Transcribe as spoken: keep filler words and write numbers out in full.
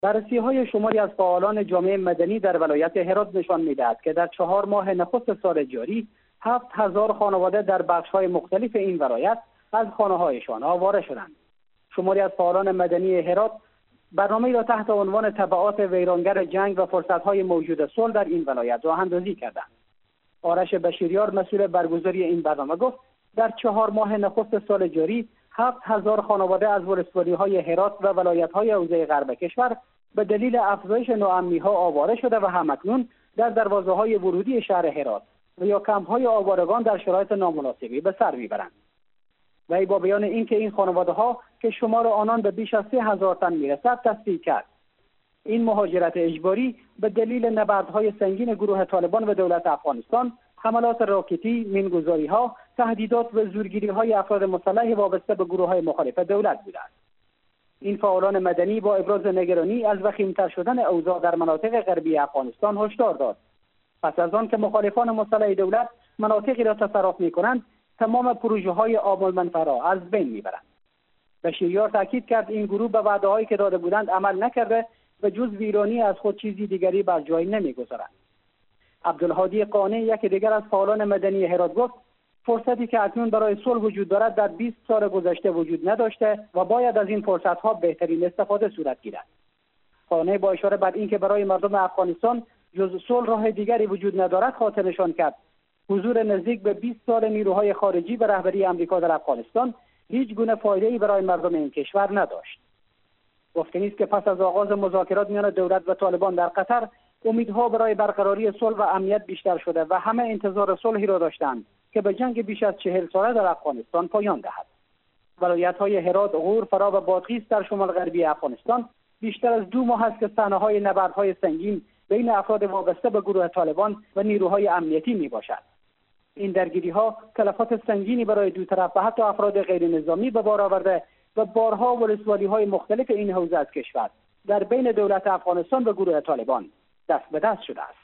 بررسی‌های شماری از فعالان جامعه مدنی در ولایت هرات نشان می‌دهد که در چهار ماه نخست سال جاری هفت هزار خانواده در بخش‌های مختلف این ولایت از خانه‌هایشان آواره شدند. شماری از فعالان مدنی هرات برنامه‌ای را تحت عنوان تبعات ویرانگر جنگ و فرصت‌های موجود صلح در این ولایت راه‌اندازی کردند. آرش بشیریار مسئول برگزاری این برنامه گفت در چهار ماه نخست سال جاری هفت هزار خانواده از ولسوالی‌های هرات و ولایت‌های حوزه غرب کشور به دلیل افزایش ناامنی‌ها آواره شده و همکنون در دروازه‌های ورودی شهر هرات و یا کمپ‌های آوارگان در شرایط نامناسبی به سر می‌برند. و با بیان اینکه این خانواده‌ها که شمار آنان به بیش از سه هزار تن می‌رسد تصدیق کرد. این مهاجرت اجباری به دلیل نبردهای سنگین گروه طالبان و دولت افغانستان، حملات راکتی، مینگذاری‌ها، تهدیدات و زورگیری‌های افراد مسلح وابسته به گروه‌های مخالف دولت بوده است. این فعالان مدنی با ابراز نگرانی از وخیم‌تر شدن اوضاع در مناطق غربی افغانستان هشدار داد. پس از آن که مخالفان مسلح دولت مناطقی را تصرف می‌کنند، تمام پروژه‌های آب المنفعه را از بین می‌برند. بشیریار تاکید کرد این گروه به وعده‌هایی که داده بودند عمل نکرده و جز ویرانی از خود چیزی دیگری بر جای نمی‌گذارند. عبدالهادی قانع یک دیگر از فعالان مدنی هرات گفت فرصتی که اکنون برای صلح وجود دارد در بیست سال گذشته وجود نداشته و باید از این فرصت‌ها بهترین استفاده صورت گیرد. قانع با اشاره بر اینکه برای مردم افغانستان جز صلح راه دیگری وجود ندارد خاطر نشان کرد حضور نزدیک به بیست سال نیروهای خارجی به رهبری آمریکا در افغانستان هیچ گونه فایده‌ای برای مردم این کشور نداشت. گفتنی است که پس از آغاز مذاکرات میان دولت و طالبان در قطر امیدها برای برقراری صلح و امنیت بیشتر شده و همه انتظار صلحی را داشتند که به جنگ بیش از چهل ساله در افغانستان پایان دهد. ولایت‌های هرات، غور، فرا و بادغیس در شمال غربی افغانستان بیشتر از دو ماه است که صحنه‌های نبردهای سنگین بین افراد وابسته به گروه طالبان و نیروهای امنیتی میباشد. این درگیری‌ها تلفات سنگینی برای دو طرف و حتی افراد غیر نظامی به بار آورده و بارها ولسوالی‌های مختلف این حوزه از کشور در بین دولت افغانستان و گروه طالبان دست به دست شده است.